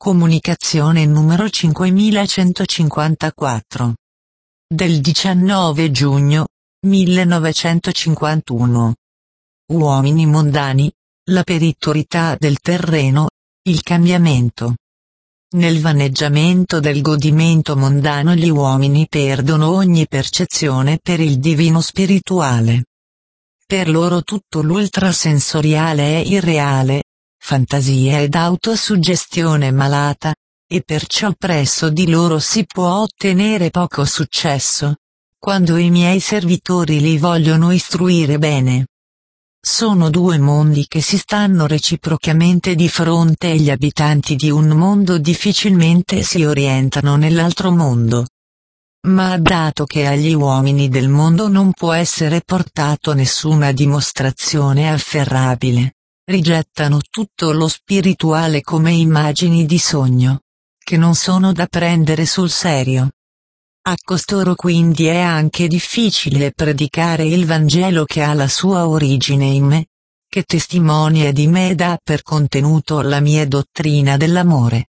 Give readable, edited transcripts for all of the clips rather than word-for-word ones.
Comunicazione numero 5154. Del 19 giugno 1951. Uomini mondani, la perittorità del terreno, il cambiamento. Nel vaneggiamento del godimento mondano gli uomini perdono ogni percezione per il divino spirituale. Per loro tutto l'ultrasensoriale è irreale, fantasia ed autosuggestione malata, e perciò presso di loro si può ottenere poco successo, quando i miei servitori li vogliono istruire bene. Sono due mondi che si stanno reciprocamente di fronte e gli abitanti di un mondo difficilmente si orientano nell'altro mondo. Ma dato che agli uomini del mondo non può essere portato nessuna dimostrazione afferrabile, rigettano tutto lo spirituale come immagini di sogno, che non sono da prendere sul serio. A costoro quindi è anche difficile predicare il Vangelo che ha la sua origine in me, che testimonia di me ed ha per contenuto la mia dottrina dell'amore.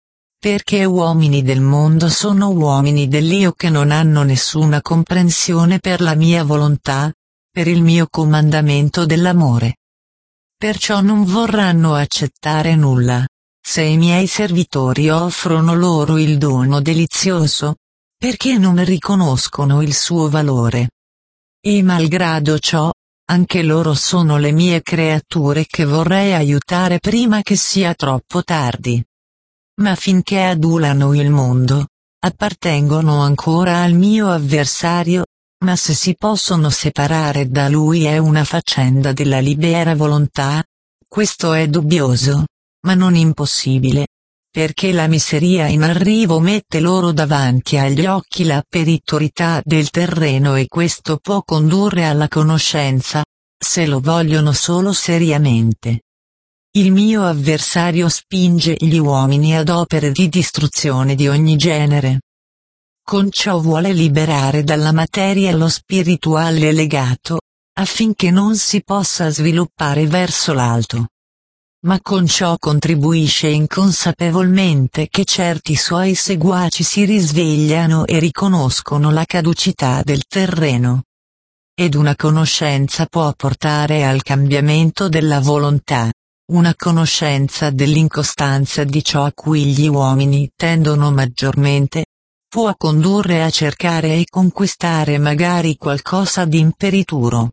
Perché uomini del mondo sono uomini dell'Io che non hanno nessuna comprensione per la mia volontà, per il mio comandamento dell'amore. Perciò non vorranno accettare nulla, se i miei servitori offrono loro il dono delizioso, perché non riconoscono il suo valore. E malgrado ciò, anche loro sono le mie creature che vorrei aiutare prima che sia troppo tardi. Ma finché adulano il mondo, appartengono ancora al mio avversario, ma se si possono separare da lui è una faccenda della libera volontà. Questo è dubbioso, ma non impossibile, perché la miseria in arrivo mette loro davanti agli occhi la perittorità del terreno e questo può condurre alla conoscenza, se lo vogliono solo seriamente. Il mio avversario spinge gli uomini ad opere di distruzione di ogni genere. Con ciò vuole liberare dalla materia lo spirituale legato, affinché non si possa sviluppare verso l'alto. Ma con ciò contribuisce inconsapevolmente che certi suoi seguaci si risvegliano e riconoscono la caducità del terreno. Ed una conoscenza può portare al cambiamento della volontà, una conoscenza dell'incostanza di ciò a cui gli uomini tendono maggiormente, può condurre a cercare e conquistare magari qualcosa di imperituro.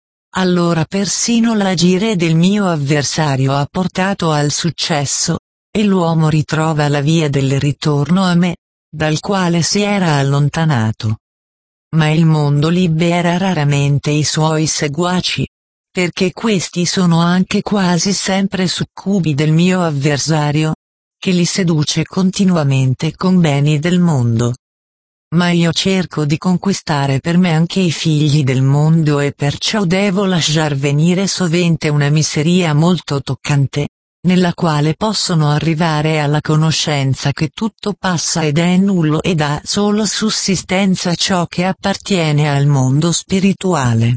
Allora persino l'agire del mio avversario ha portato al successo, e l'uomo ritrova la via del ritorno a me, dal quale si era allontanato. Ma il mondo libera raramente i suoi seguaci, perché questi sono anche quasi sempre succubi del mio avversario, che li seduce continuamente con beni del mondo. Ma io cerco di conquistare per me anche i figli del mondo e perciò devo lasciar venire sovente una miseria molto toccante, nella quale possono arrivare alla conoscenza che tutto passa ed è nullo ed ha solo sussistenza ciò che appartiene al mondo spirituale.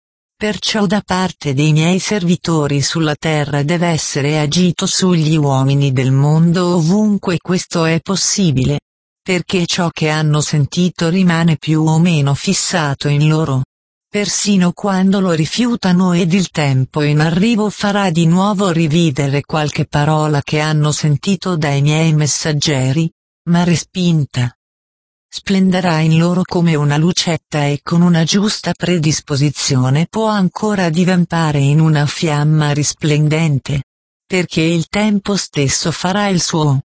Perciò da parte dei miei servitori sulla terra deve essere agito sugli uomini del mondo ovunque questo è possibile, perché ciò che hanno sentito rimane più o meno fissato in loro, persino quando lo rifiutano ed il tempo in arrivo farà di nuovo rivivere qualche parola che hanno sentito dai miei messaggeri, ma respinta. Splenderà in loro come una lucetta e con una giusta predisposizione può ancora divampare in una fiamma risplendente, perché il tempo stesso farà il suo.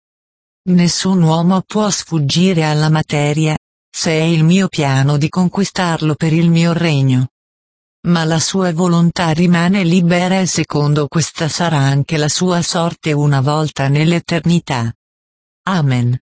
Nessun uomo può sfuggire alla materia, se è il mio piano di conquistarlo per il mio regno. Ma la sua volontà rimane libera e secondo questa sarà anche la sua sorte una volta nell'eternità. Amen.